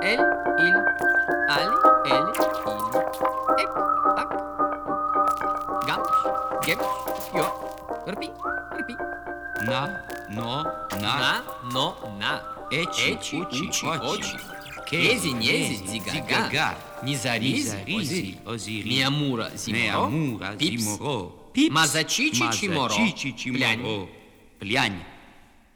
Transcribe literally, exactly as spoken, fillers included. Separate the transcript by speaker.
Speaker 1: Ель, иль, али, ель, иль. Ек, так. Гамш, гемш, йо. Рпи, рпи.
Speaker 2: На, но, на.
Speaker 1: На, но, на.
Speaker 2: Эчи,
Speaker 1: Эчи,
Speaker 2: учи,
Speaker 1: учи,
Speaker 2: очи.
Speaker 1: очи.
Speaker 2: Кези,
Speaker 1: Кези, нези,
Speaker 2: нези,
Speaker 1: дзигага.
Speaker 2: дзигага.
Speaker 1: Низаризи,
Speaker 2: Низаризи,
Speaker 1: озири.
Speaker 2: озири.
Speaker 1: Миамура, зиморо.
Speaker 2: Меамура,
Speaker 1: Пипс.
Speaker 2: зиморо. Пипс.
Speaker 1: Мазачичи, чиморо.
Speaker 2: Мазачичи,
Speaker 1: Плянь.
Speaker 2: чиморо. Плянь.